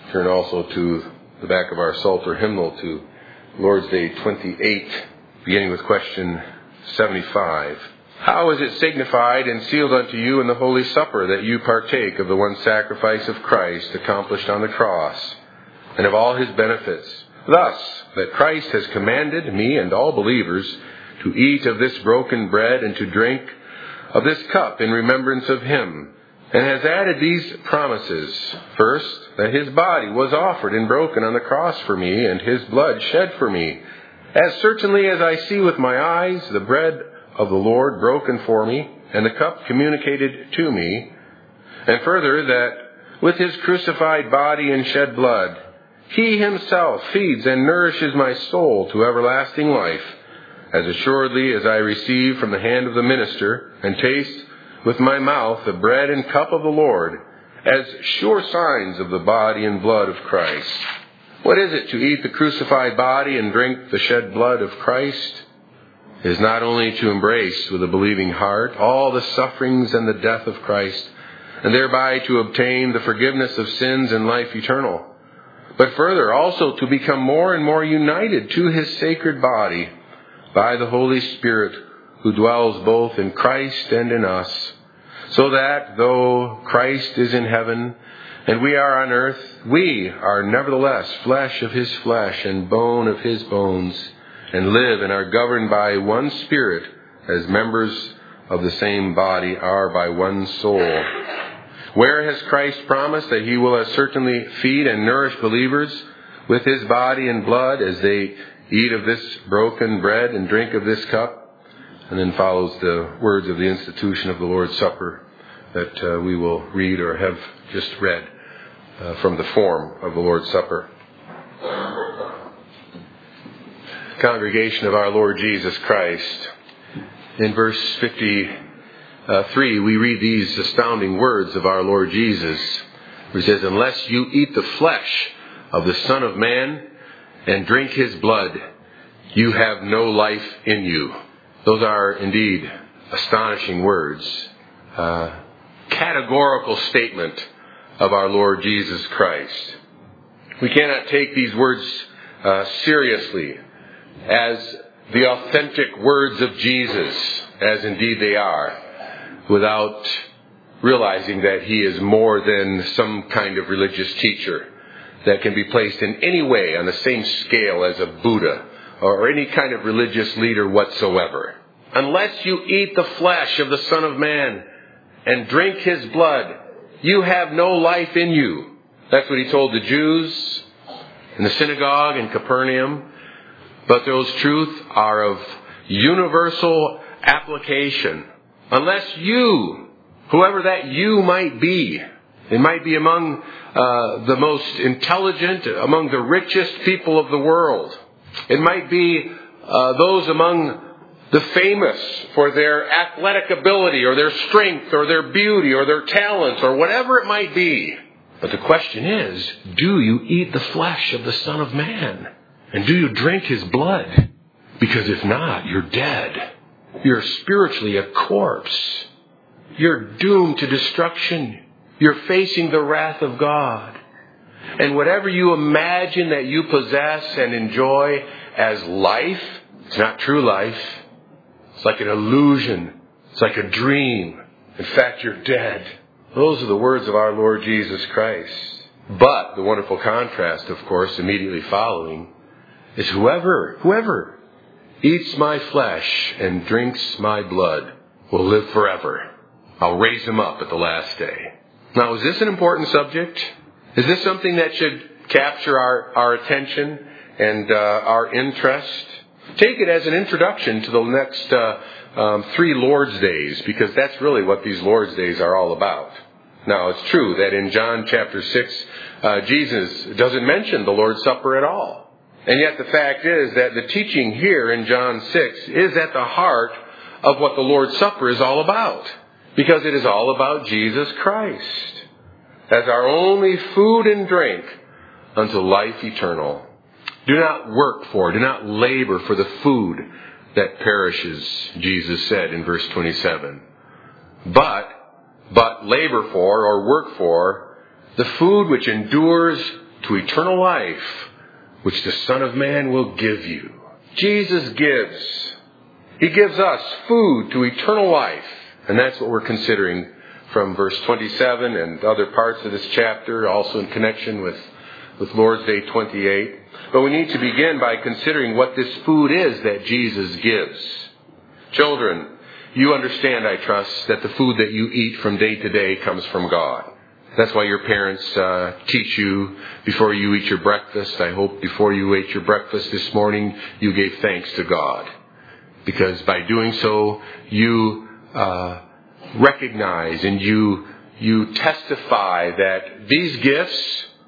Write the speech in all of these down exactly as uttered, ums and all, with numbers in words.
turn also to the back of our Psalter hymnal to Lord's Day twenty-eight, beginning with question seventy-five. How is it signified and sealed unto you in the Holy Supper that you partake of the one sacrifice of Christ accomplished on the cross, and of all his benefits? Thus, that Christ has commanded me and all believers to eat of this broken bread and to drink of this cup in remembrance of him, and has added these promises. First, that his body was offered and broken on the cross for me, and his blood shed for me. As certainly as I see with my eyes the bread of the Lord broken for me, and the cup communicated to me. And further, that with his crucified body and shed blood, he himself feeds and nourishes my soul to everlasting life, as assuredly as I receive from the hand of the minister, and taste with my mouth the bread and cup of the Lord, as sure signs of the body and blood of Christ. What is it to eat the crucified body and drink the shed blood of Christ? It is not only to embrace with a believing heart all the sufferings and the death of Christ, and thereby to obtain the forgiveness of sins and life eternal, but further also to become more and more united to his sacred body by the Holy Spirit, who dwells both in Christ and in us, so that, though Christ is in heaven and we are on earth, we are nevertheless flesh of his flesh and bone of his bones, and live and are governed by one Spirit, as members of the same body are by one soul. Where has Christ promised that he will as certainly feed and nourish believers with his body and blood as they eat of this broken bread and drink of this cup? And then follows the words of the institution of the Lord's Supper that uh, we will read or have just read uh, from the form of the Lord's Supper. Congregation of our Lord Jesus Christ, in verse fifty-three, we read these astounding words of our Lord Jesus, where he says, "Unless you eat the flesh of the Son of Man and drink his blood, you have no life in you." Those are indeed astonishing words. Uh, categorical statement of our Lord Jesus Christ. We cannot take these words uh, seriously as the authentic words of Jesus, as indeed they are, without realizing that he is more than some kind of religious teacher that can be placed in any way on the same scale as a Buddha or any kind of religious leader whatsoever. Unless you eat the flesh of the Son of Man and drink his blood, you have no life in you. That's what he told the Jews in the synagogue in Capernaum. But those truths are of universal application. Unless you, whoever that you might be, it might be among uh, the most intelligent, among the richest people of the world. It might be uh, those among the famous for their athletic ability or their strength or their beauty or their talents or whatever it might be. But the question is, do you eat the flesh of the Son of Man? And do you drink his blood? Because if not, you're dead. You're spiritually a corpse. You're doomed to destruction. You're facing the wrath of God. And whatever you imagine that you possess and enjoy as life, it's not true life. It's like an illusion. It's like a dream. In fact, you're dead. Those are the words of our Lord Jesus Christ. But the wonderful contrast, of course, immediately following, is whoever, whoever eats my flesh and drinks my blood will live forever. I'll raise him up at the last day. Now, is this an important subject? Is this something that should capture our, our attention and uh, our interest? Take it as an introduction to the next uh, um, three Lord's Days, because that's really what these Lord's Days are all about. Now, it's true that in John chapter six, uh, Jesus doesn't mention the Lord's Supper at all. And yet the fact is that the teaching here in John six is at the heart of what the Lord's Supper is all about. Because it is all about Jesus Christ as our only food and drink unto life eternal. Do not work for, do not labor for the food that perishes, Jesus said in verse twenty-seven. But, but labor for or work for the food which endures to to eternal life, which the Son of Man will give you. Jesus gives. He gives us food to eternal life. And that's what we're considering from verse twenty-seven and other parts of this chapter, also in connection with, with Lord's Day twenty-eight. But we need to begin by considering what this food is that Jesus gives. Children, you understand, I trust, that the food that you eat from day to day comes from God. That's why your parents uh, teach you before you eat your breakfast. I hope before you ate your breakfast this morning, you gave thanks to God. Because by doing so, you uh, recognize and you you testify that these gifts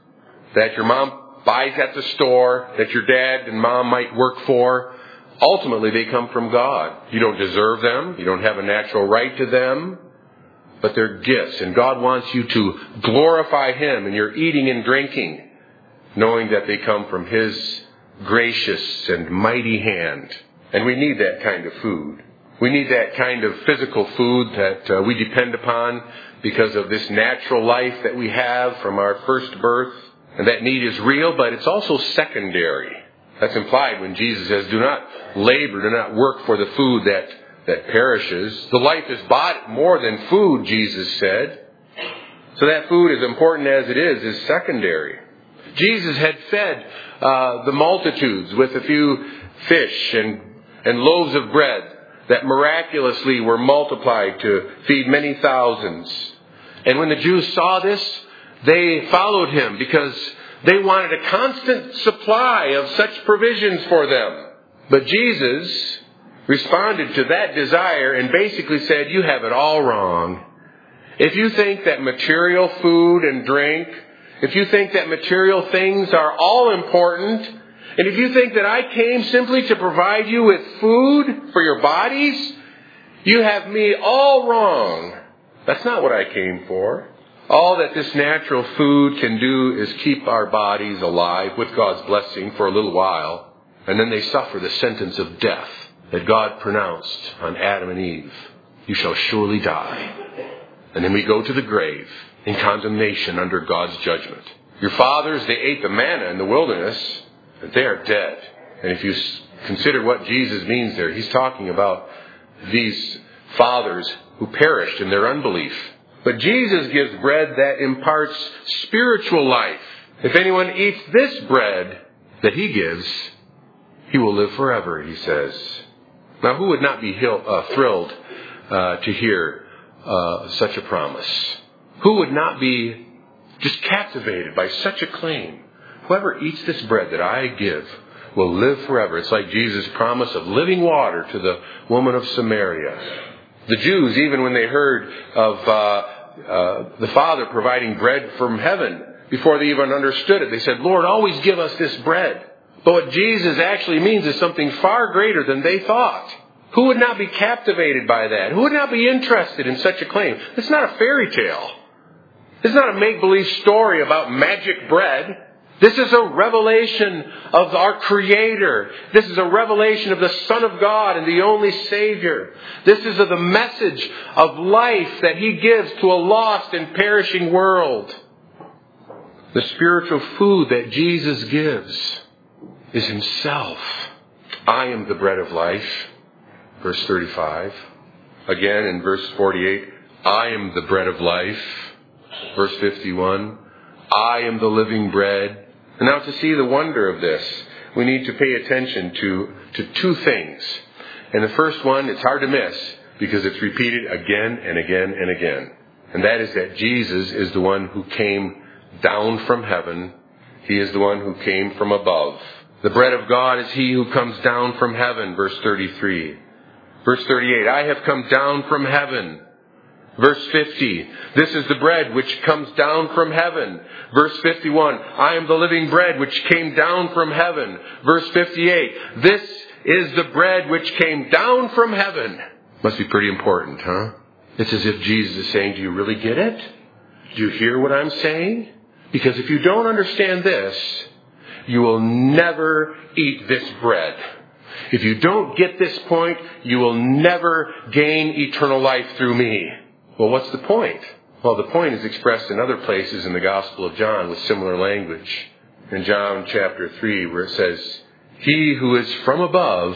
that your mom buys at the store, that your dad and mom might work for, ultimately they come from God. You don't deserve them. You don't have a natural right to them. But they're gifts. And God wants you to glorify Him in your eating and drinking, knowing that they come from His gracious and mighty hand. And we need that kind of food. We need that kind of physical food that uh, we depend upon because of this natural life that we have from our first birth. And that need is real, but it's also secondary. That's implied when Jesus says, do not labor, do not work for the food that, that perishes. The life is bought more than food, Jesus said. So that food, as important as it is, is secondary. Jesus had fed uh, the multitudes with a few fish and, and loaves of bread that miraculously were multiplied to feed many thousands. And when the Jews saw this, they followed Him because they wanted a constant supply of such provisions for them. But Jesus responded to that desire and basically said, you have it all wrong. If you think that material food and drink, if you think that material things are all important, and if you think that I came simply to provide you with food for your bodies, you have me all wrong. That's not what I came for. All that this natural food can do is keep our bodies alive with God's blessing for a little while, and then they suffer the sentence of death that God pronounced on Adam and Eve. You shall surely die. And then we go to the grave in condemnation under God's judgment. Your fathers, they ate the manna in the wilderness, but they are dead. And if you consider what Jesus means there, He's talking about these fathers who perished in their unbelief. But Jesus gives bread that imparts spiritual life. If anyone eats this bread that He gives, he will live forever, He says. Now, who would not be uh, thrilled uh, to hear uh, such a promise? Who would not be just captivated by such a claim? Whoever eats this bread that I give will live forever. It's like Jesus' promise of living water to the woman of Samaria. The Jews, even when they heard of uh, uh, the Father providing bread from heaven, before they even understood it, they said, Lord, always give us this bread. But what Jesus actually means is something far greater than they thought. Who would not be captivated by that? Who would not be interested in such a claim? It's not a fairy tale. It's not a make-believe story about magic bread. This is a revelation of our Creator. This is a revelation of the Son of God and the only Savior. This is the message of life that He gives to a lost and perishing world. The spiritual food that Jesus gives is Himself. I am the bread of life. Verse thirty-five. Again in verse forty-eight. I am the bread of life. Verse fifty-one. I am the living bread. And now to see the wonder of this, we need to pay attention to, to two things. And the first one, it's hard to miss because it's repeated again and again and again. And that is that Jesus is the one who came down from heaven. He is the one who came from above. The bread of God is He who comes down from heaven, verse thirty-three. Verse thirty-eight, I have come down from heaven. Verse fifty, this is the bread which comes down from heaven. Verse fifty-one, I am the living bread which came down from heaven. Verse fifty-eight, this is the bread which came down from heaven. Must be pretty important, huh? It's as if Jesus is saying, do you really get it? Do you hear what I'm saying? Because if you don't understand this, you will never eat this bread. If you don't get this point, you will never gain eternal life through me. Well, what's the point? Well, the point is expressed in other places in the Gospel of John with similar language. in John chapter three where it says, "He who is from above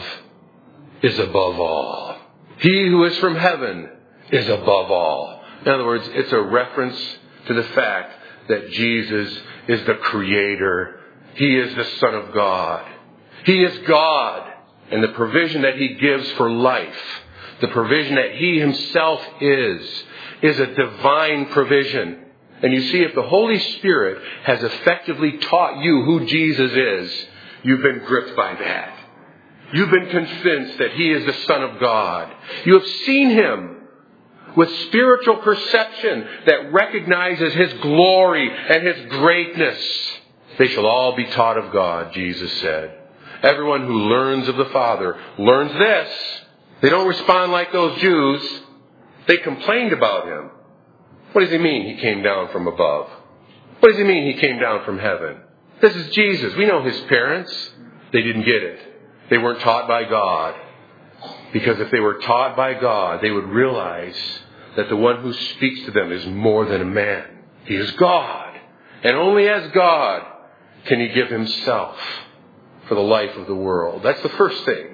is above all. He who is from heaven is above all." In other words, it's a reference to the fact that Jesus is the Creator. He is the Son of God. He is God. And the provision that He gives for life, the provision that He Himself is, is a divine provision. And you see, if the Holy Spirit has effectively taught you who Jesus is, you've been gripped by that. You've been convinced that He is the Son of God. You have seen Him with spiritual perception that recognizes His glory and His greatness. They shall all be taught of God, Jesus said. Everyone who learns of the Father learns this. They don't respond like those Jews. They complained about Him. What does He mean He came down from above? What does He mean He came down from heaven? This is Jesus. We know His parents. They didn't get it. They weren't taught by God. Because if they were taught by God, they would realize that the one who speaks to them is more than a man. He is God. And only as God can He give Himself for the life of the world. That's the first thing.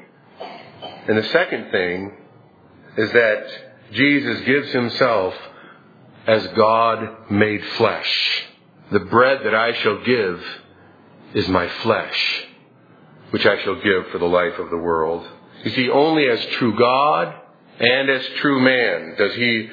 And the second thing is that Jesus gives Himself as God made flesh. The bread that I shall give is my flesh, which I shall give for the life of the world. You see, only as true God and as true man does He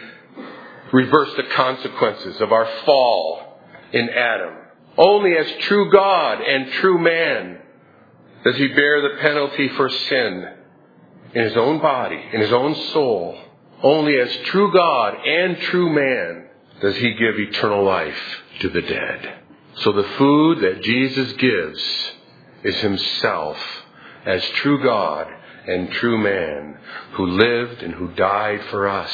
reverse the consequences of our fall in Adam. Only as true God and true man does He bear the penalty for sin in His own body, in His own soul. Only as true God and true man does He give eternal life to the dead. So the food that Jesus gives is Himself as true God and true man, who lived and who died for us,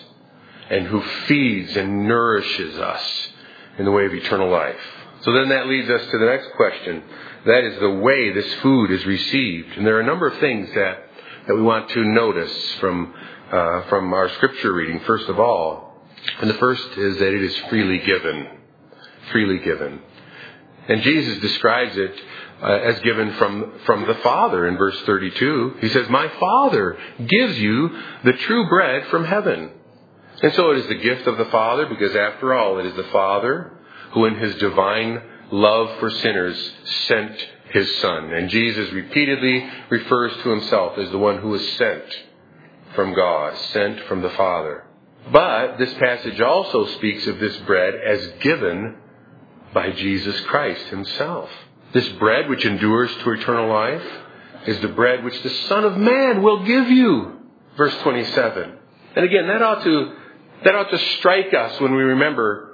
and who feeds and nourishes us in the way of eternal life. So then that leads us to the next question. That is the way this food is received. And there are a number of things that, that we want to notice from, uh, from our scripture reading, first of all. And the first is that it is freely given. Freely given. And Jesus describes it uh, as given from, from the Father in verse thirty-two. He says, "My Father gives you the true bread from heaven." And so it is the gift of the Father, because after all, it is the Father who in His divine love for sinners sent His Son. And Jesus repeatedly refers to Himself as the one who was sent from God, sent from the Father. But this passage also speaks of this bread as given by Jesus Christ Himself. This bread which endures to eternal life is the bread which the Son of Man will give you. Verse twenty-seven. And again, that ought to, that ought to strike us when we remember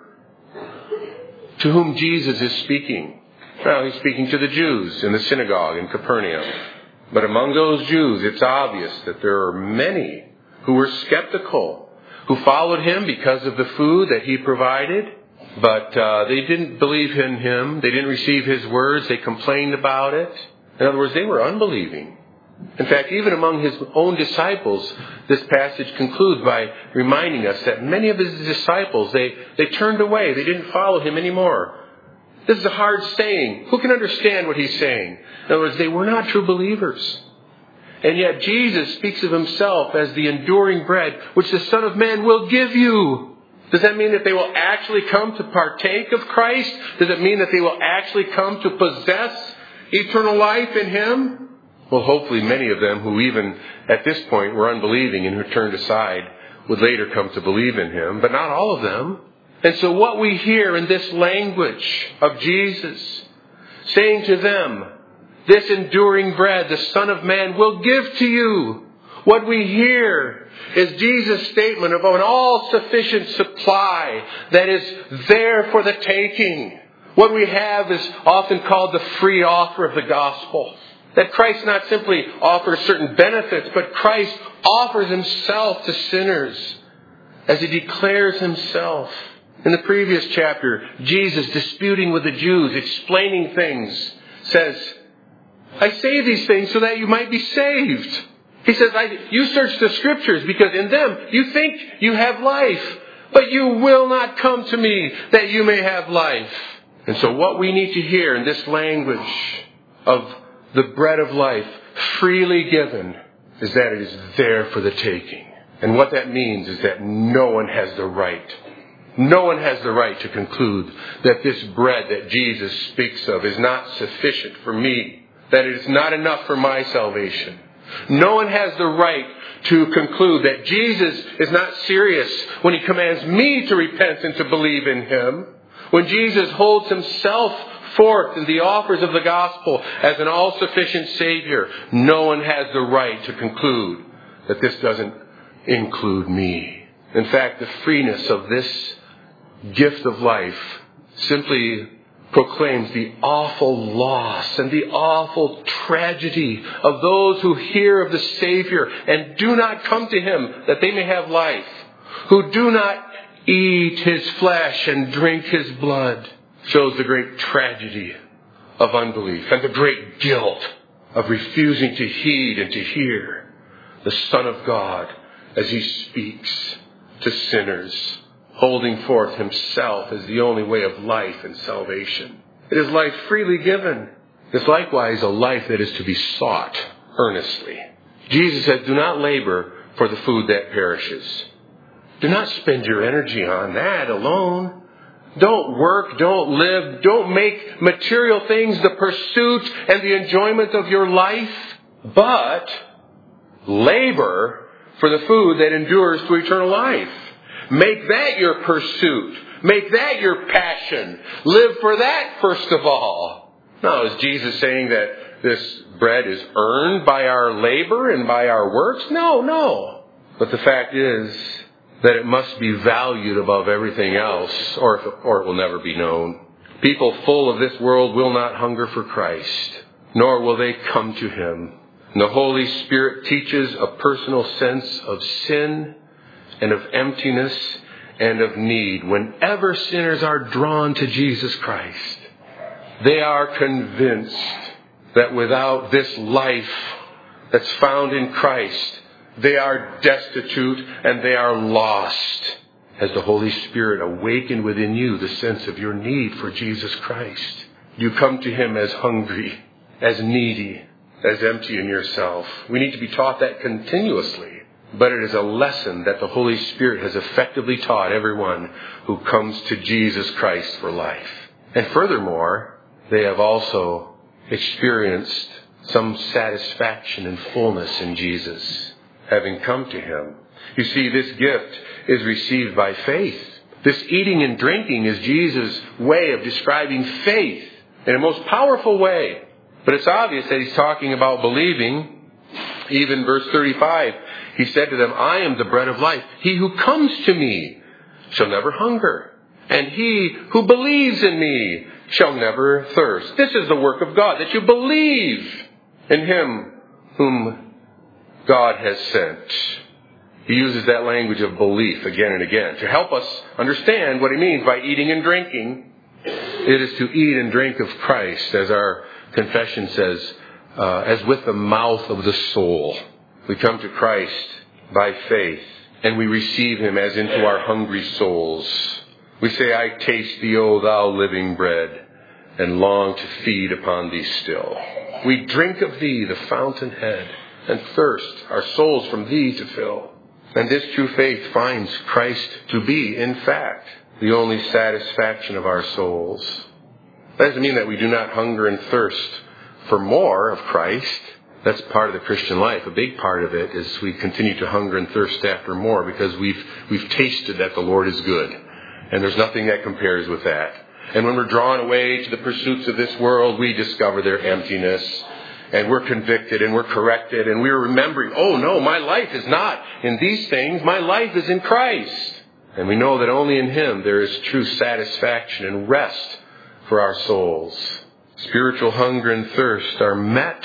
to whom Jesus is speaking. Well, He's speaking to the Jews in the synagogue in Capernaum. But among those Jews, it's obvious that there are many who were skeptical, who followed Him because of the food that He provided. But uh, they didn't believe in Him. They didn't receive His words. They complained about it. In other words, they were unbelieving. In fact, even among His own disciples, this passage concludes by reminding us that many of His disciples, they, they turned away. They didn't follow Him anymore. This is a hard saying. Who can understand what He's saying? In other words, they were not true believers. And yet Jesus speaks of Himself as the enduring bread which the Son of Man will give you. Does that mean that they will actually come to partake of Christ? Does it mean that they will actually come to possess eternal life in Him? Well, hopefully many of them who even at this point were unbelieving and who turned aside would later come to believe in Him, but not all of them. And so what we hear in this language of Jesus saying to them, this enduring bread the Son of Man will give to you. What we hear is Jesus' statement of an all-sufficient supply that is there for the taking. What we have is often called the free offer of the gospel. That Christ not simply offers certain benefits, but Christ offers Himself to sinners as He declares Himself. In the previous chapter, Jesus, disputing with the Jews, explaining things, says, "I say these things so that you might be saved." He says, I, you search the Scriptures because in them you think you have life, but you will not come to me that you may have life. And so what we need to hear in this language of the bread of life freely given is that it is there for the taking. And what that means is that no one has the right. No one has the right to conclude that this bread that Jesus speaks of is not sufficient for me, that it is not enough for my salvation. No one has the right to conclude that Jesus is not serious when he commands me to repent and to believe in him. When Jesus holds himself forth in the offers of the gospel as an all-sufficient Savior, no one has the right to conclude that this doesn't include me. In fact, the freeness of this gift of life simply proclaims the awful loss and the awful tragedy of those who hear of the Savior and do not come to him that they may have life, who do not eat his flesh and drink his blood. Shows the great tragedy of unbelief and the great guilt of refusing to heed and to hear the Son of God as he speaks to sinners, holding forth himself as the only way of life and salvation. It is life freely given. It is likewise a life that is to be sought earnestly. Jesus said, do not labor for the food that perishes. Do not spend your energy on that alone. Don't work, don't live, don't make material things the pursuit and the enjoyment of your life, but labor for the food that endures to eternal life. Make that your pursuit. Make that your passion. Live for that first of all. Now, is Jesus saying that this bread is earned by our labor and by our works? No, no. But the fact is that it must be valued above everything else, or, if, or it will never be known. People full of this world will not hunger for Christ, nor will they come to him. And the Holy Spirit teaches a personal sense of sin and of emptiness and of need. Whenever sinners are drawn to Jesus Christ, they are convinced that without this life that's found in Christ, they are destitute and they are lost. Has the Holy Spirit awakened within you the sense of your need for Jesus Christ? You come to him as hungry, as needy, as empty in yourself. We need to be taught that continuously. But it is a lesson that the Holy Spirit has effectively taught everyone who comes to Jesus Christ for life. And furthermore, they have also experienced some satisfaction and fullness in Jesus, having come to him. You see, this gift is received by faith. This eating and drinking is Jesus' way of describing faith in a most powerful way. But it's obvious that he's talking about believing. Even verse thirty-five, he said to them, I am the bread of life. He who comes to me shall never hunger, and he who believes in me shall never thirst. This is the work of God, that you believe in him whom God has sent. He uses that language of belief again and again to help us understand what he means by eating and drinking. It is to eat and drink of Christ, as our confession says, uh, as with the mouth of the soul. We come to Christ by faith, and we receive him as into our hungry souls. We say, I taste thee, O thou living bread, and long to feed upon thee still. We drink of thee, the fountainhead, and thirst our souls from thee to fill. And this true faith finds Christ to be, in fact, the only satisfaction of our souls. That doesn't mean that we do not hunger and thirst for more of Christ. That's part of the Christian life. A big part of it is we continue to hunger and thirst after more because we've we've tasted that the Lord is good. And there's nothing that compares with that. And when we're drawn away to the pursuits of this world, we discover their emptiness. And we're convicted and we're corrected. And we're remembering, oh no, my life is not in these things. My life is in Christ. And we know that only in him there is true satisfaction and rest for our souls. Spiritual hunger and thirst are met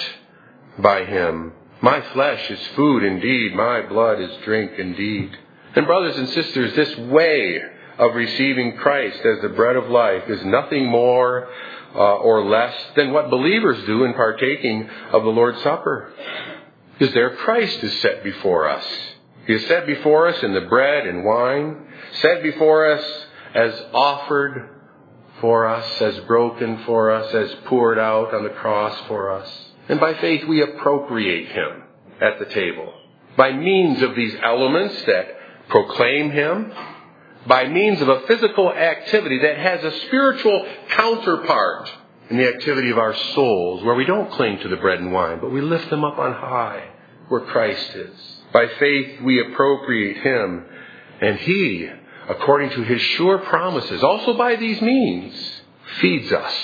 by him. My flesh is food indeed. My blood is drink indeed. And brothers and sisters, this way of receiving Christ as the bread of life is nothing more uh, or less than what believers do in partaking of the Lord's Supper. Because there Christ is set before us. He is set before us in the bread and wine, set before us as offered for us, as broken for us, as poured out on the cross for us. And by faith we appropriate him at the table. By means of these elements that proclaim him, by means of a physical activity that has a spiritual counterpart in the activity of our souls, where we don't cling to the bread and wine, but we lift them up on high, where Christ is. By faith we appropriate him, and he, according to his sure promises, also by these means, feeds us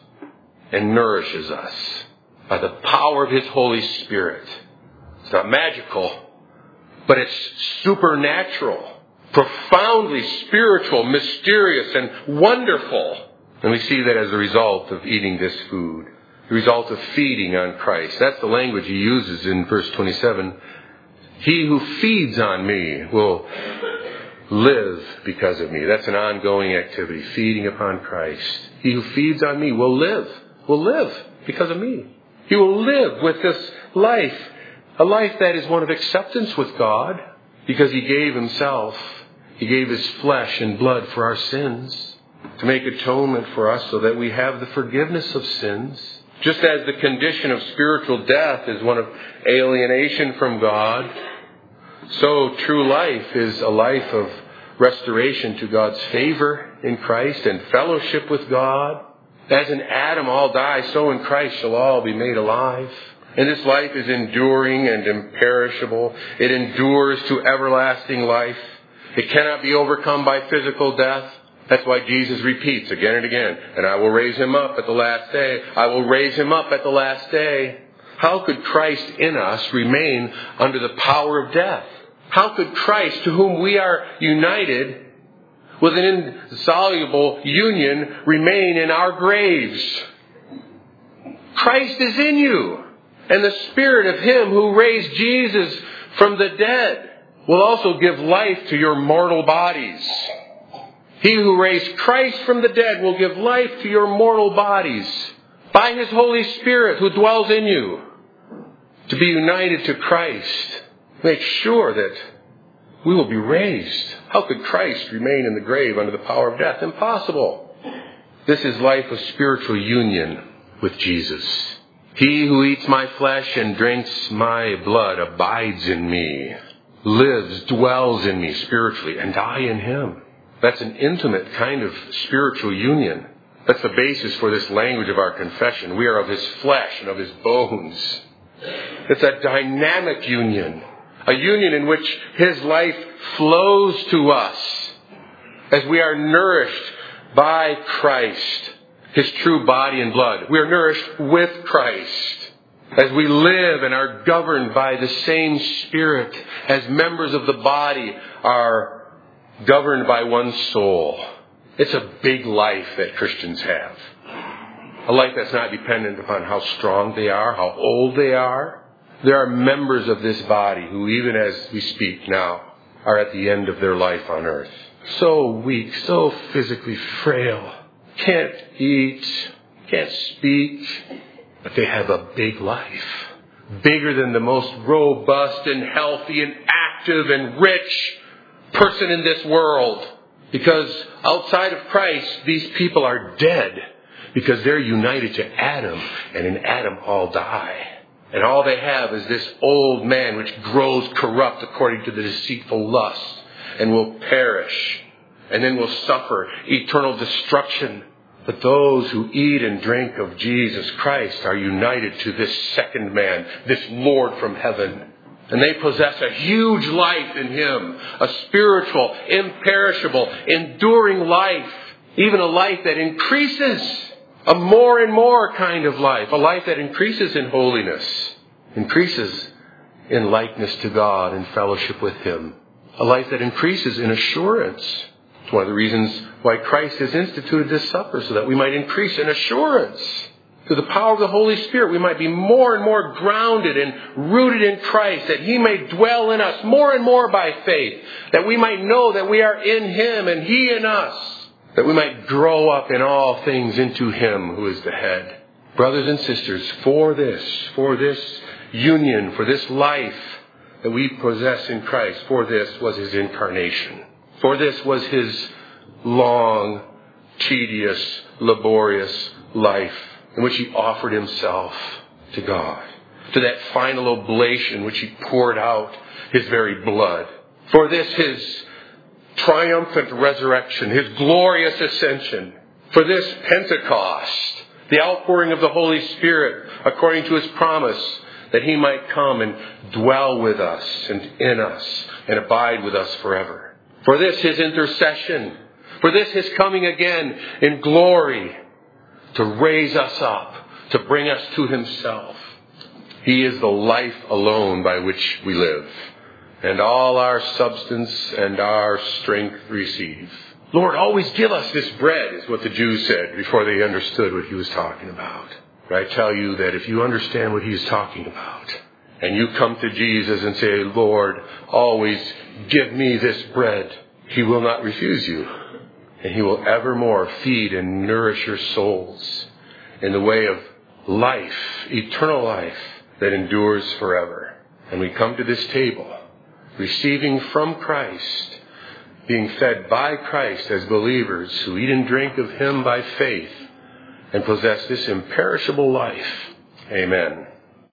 and nourishes us by the power of his Holy Spirit. It's not magical, but it's supernatural, profoundly spiritual, mysterious, and wonderful. And we see that as a result of eating this food, the result of feeding on Christ. That's the language he uses in verse twenty-seven. He who feeds on me will live because of me. That's an ongoing activity, feeding upon Christ. He who feeds on me will live, will live because of me. He will live with this life, a life that is one of acceptance with God, because he gave himself. He gave his flesh and blood for our sins, to make atonement for us so that we have the forgiveness of sins. Just as the condition of spiritual death is one of alienation from God, so true life is a life of restoration to God's favor in Christ and fellowship with God. As in Adam all die, so in Christ shall all be made alive. And this life is enduring and imperishable. It endures to everlasting life. It cannot be overcome by physical death. That's why Jesus repeats again and again, and I will raise him up at the last day. I will raise him up at the last day. How could Christ in us remain under the power of death? How could Christ, to whom we are united with an indissoluble union, remain in our graves? Christ is in you, and the Spirit of him who raised Jesus from the dead will also give life to your mortal bodies. He who raised Christ from the dead will give life to your mortal bodies by his Holy Spirit who dwells in you. To be united to Christ, make sure that we will be raised. How could Christ remain in the grave under the power of death? Impossible. This is life of spiritual union with Jesus. He who eats my flesh and drinks my blood abides in me, lives, dwells in me spiritually, and I in him. That's an intimate kind of spiritual union. That's the basis for this language of our confession. We are of his flesh and of his bones. It's a dynamic union, a union in which his life flows to us as we are nourished by Christ, his true body and blood. We are nourished with Christ as we live and are governed by the same Spirit, as members of the body are governed by one soul. It's a big life that Christians have. A life that's not dependent upon how strong they are, how old they are. There are members of this body who, even as we speak now, are at the end of their life on earth. So weak, so physically frail. Can't eat, can't speak, but they have a big life. Bigger than the most robust and healthy and active and rich person in this world. Because outside of Christ, these people are dead. Because they're united to Adam, and in Adam all die. And all they have is this old man which grows corrupt according to the deceitful lust, and will perish, and then will suffer eternal destruction. But those who eat and drink of Jesus Christ are united to this second man, this Lord from heaven. And they possess a huge life in him, a spiritual, imperishable, enduring life, even a life that increases, a more and more kind of life, a life that increases in holiness, increases in likeness to God and fellowship with him, a life that increases in assurance. It's one of the reasons why Christ has instituted this supper, so that we might increase in assurance. Through the power of the Holy Spirit, we might be more and more grounded and rooted in Christ, that he may dwell in us more and more by faith, that we might know that we are in him and he in us, that we might grow up in all things into him who is the head. Brothers and sisters, for this, for this union, for this life that we possess in Christ, for this was his incarnation. For this was his long, tedious, laborious life in which he offered himself to God, to that final oblation which he poured out his very blood. For this, his triumphant resurrection, his glorious ascension. For this, Pentecost, the outpouring of the Holy Spirit according to his promise, that he might come and dwell with us and in us and abide with us forever. For this, his intercession. For this, his coming again in glory to raise us up, to bring us to himself. He is the life alone by which we live, and all our substance and our strength receive. Lord, always give us this bread, is what the Jews said before they understood what he was talking about. But I tell you that if you understand what he's talking about, and you come to Jesus and say, Lord, always give me this bread, he will not refuse you. And he will evermore feed and nourish your souls in the way of life, eternal life that endures forever. And we come to this table, receiving from Christ, being fed by Christ as believers who eat and drink of him by faith and possess this imperishable life. Amen.